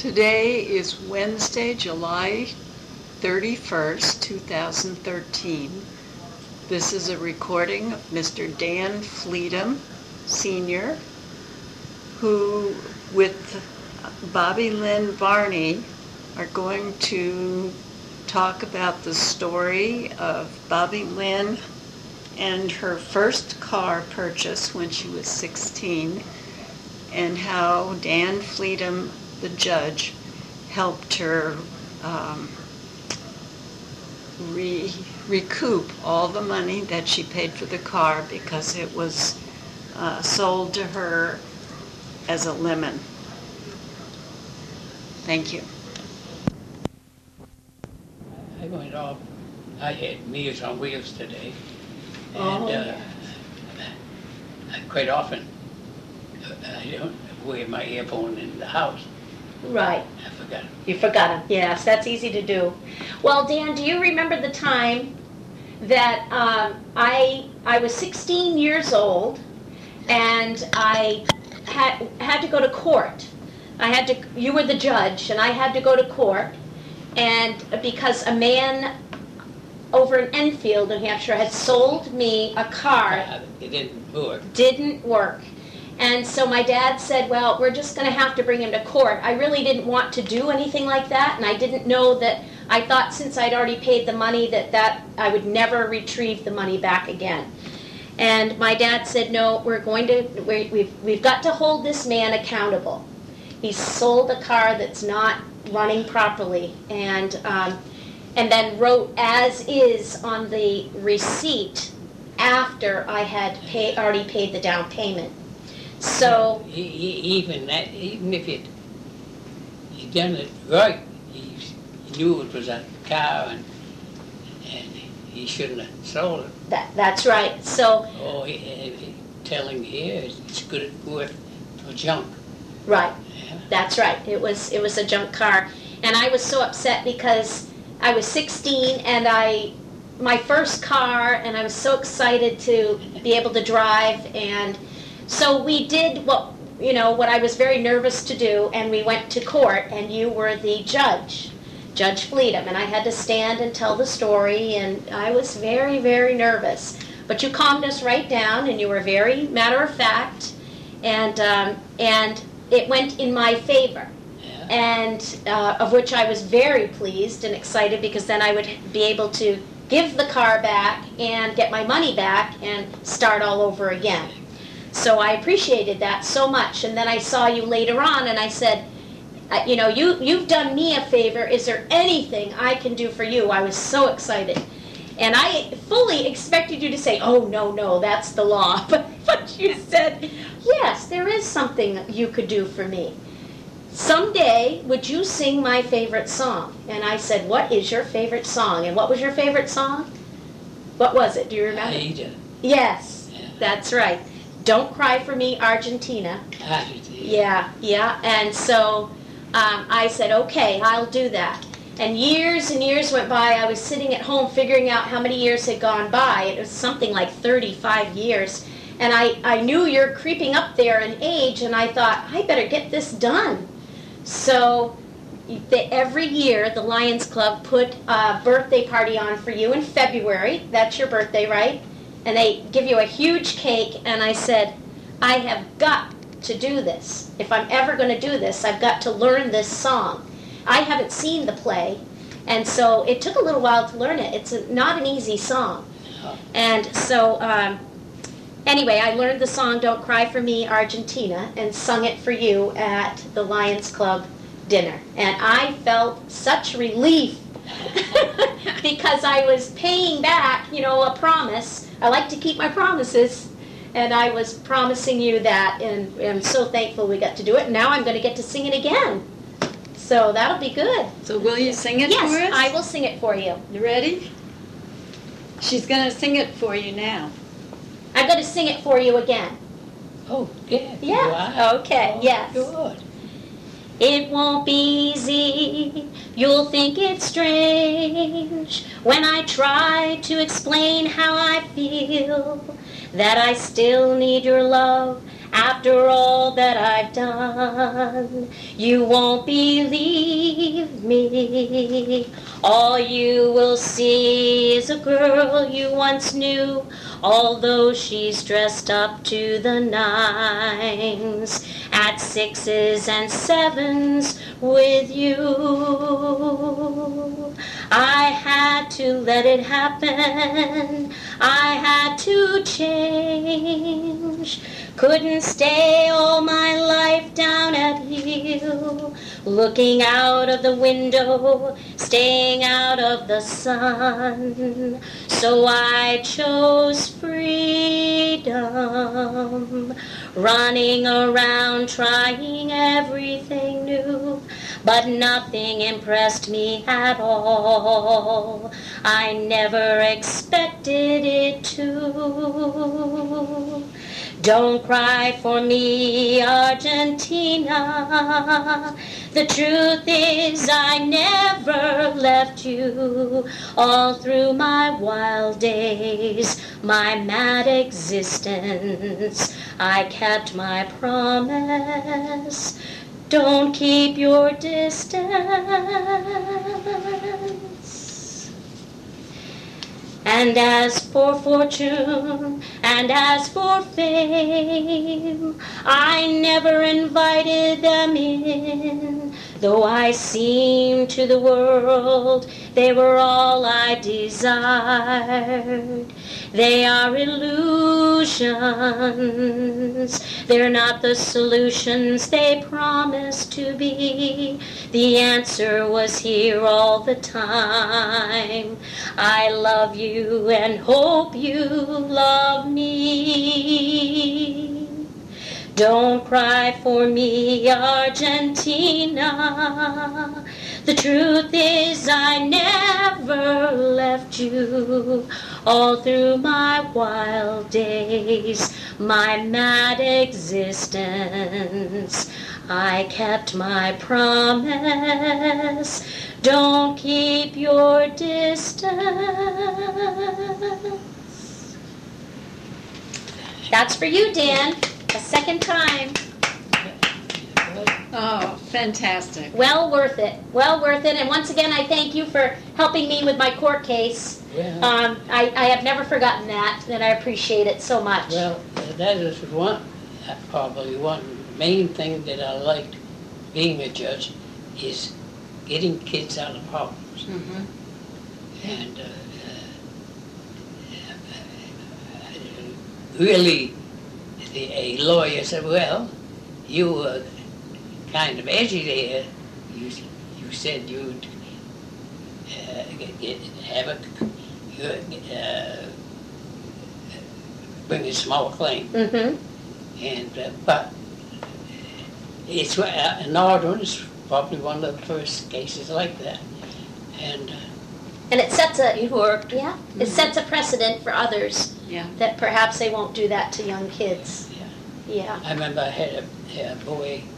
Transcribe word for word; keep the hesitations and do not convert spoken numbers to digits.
Today is Wednesday, July thirty-first, two thousand thirteen. This is a recording of Mister Dan Fleedham, Senior, who, with Bobby Lynn Varney, are going to talk about the story of Bobby Lynn and her first car purchase when she was sixteen, and how Dan Fleedham, the judge, helped her um, re recoup all the money that she paid for the car because it was uh, sold to her as a lemon. Thank you. I went off. I had Meals on Wheels today, and Oh, uh, yeah. I quite often uh, I don't wear my earphone in the house. Right. I forgot. You forgot him. Yes, that's easy to do. Well, Dan, do you remember the time that um, I I was sixteen years old and I had had to go to court? I had to. You were the judge, and I had to go to court, and because a man over in Enfield, New Hampshire, had sold me a car. Uh, it didn't work. Didn't work. And so my dad said, well, we're just going to have to bring him to court. I really didn't want to do anything like that, and I didn't know that. I thought since I'd already paid the money that, that I would never retrieve the money back again. And my dad said, no, we're going to, we, we've, we've got to hold this man accountable. He sold a car that's not running properly, and, um, and then wrote as is on the receipt after I had pay, already paid the down payment. So he, he, even that, even if it he done it right, he, he knew it was a car, and and he shouldn't have sold it. that that's right. So Oh, he, he, telling here it's good worth for junk. right, Yeah. that's right. It was it was a junk car, and I was so upset because I was sixteen and I my first car, and I was so excited to be able to drive. And so we did what, you know, what I was very nervous to do, and we went to court, and you were the judge, Judge Fleedham, and I had to stand and tell the story, and I was very, very nervous. But you calmed us right down, and you were very matter of fact, and um, and it went in my favor, Yeah. and uh, of which I was very pleased and excited, because then I would be able to give the car back and get my money back and start all over again. So I appreciated that so much. And then I saw you later on, and I said, uh, you know, you, you've done me a favor. Is there anything I can do for you? I was so excited. And I fully expected you to say, oh, no, no, that's the law. But, but you said, yes, there is something you could do for me. Someday, would you sing my favorite song? And I said, what is your favorite song? And what was your favorite song? What was it? Do you remember? Aida. Yes, Yeah. that's right. Don't Cry for Me, Argentina. Argentina. Yeah, yeah. And so um, I said, okay, I'll do that. And years and years went by. I was sitting at home figuring out how many years had gone by. It was something like thirty-five years. And I, I knew you're creeping up there in age, and I thought, I better get this done. So the, every year, the Lions Club put a birthday party on for you in February. That's your birthday, right? And they give you a huge cake, and I said, I have got to do this. If I'm ever going to do this, I've got to learn this song. I haven't seen the play, and so it took a little while to learn it. It's a, not an easy song. No. And so, um, anyway, I learned the song Don't Cry for Me, Argentina, and sung it for you at the Lions Club dinner. And I felt such relief because I was paying back, you know, a promise. I like to keep my promises, and I was promising you that, and I'm so thankful we got to do it. And now I'm going to get to sing it again. So that'll be good. So will you sing it Yes, for us? I will sing it for you. You ready? She's going to sing it for you now. I'm going to sing it for you again. Oh, yeah. Yeah. Wow. Okay, Oh, yes. Good. It won't be easy, you'll think it's strange when I try to explain how I feel, that I still need your love after all that I've done. You won't believe me. All you will see is a girl you once knew, although she's dressed up to the nines, at sixes and sevens with you. I had to let it happen. I had to change. Couldn't stay all my life down at Hill, looking out of the window, staying out of the sun. So I chose freedom, running around trying everything new, but nothing impressed me at all. I never expected it to. Don't cry for me, Argentina. The truth is I never left you. All through my wild days, my mad existence, I kept my promise. Don't keep your distance. And as for fortune, and as for fame, I never invited them in. Though I seemed to the world, they were all I desired. They are illusions. They're not the solutions they promised to be. The answer was here all the time. I love you and hope you love me. Don't cry for me, Argentina. The truth is I never left you. All through my wild days, my mad existence, I kept my promise. Don't keep your distance. That's for you, Dan. A second time. Oh, fantastic. Well worth it. Well worth it. And once again, I thank you for helping me with my court case. Well, Um, I, I have never forgotten that, and I appreciate it so much. well, that is one, uh, probably one main thing that I liked being a judge is getting kids out of problems. Mhm. And uh, uh, really, the, a lawyer said, well, you were kind of edgy there. You, you said you'd uh, get, get, have a, uh, bring a small claim. Mm-hmm. And, uh, but it's, uh, Northern is probably one of the first cases like that. And uh, And it sets a, it worked. yeah, it sets a precedent for others Yeah. that perhaps they won't do that to young kids. Yeah. Yeah. I remember I had a, a boy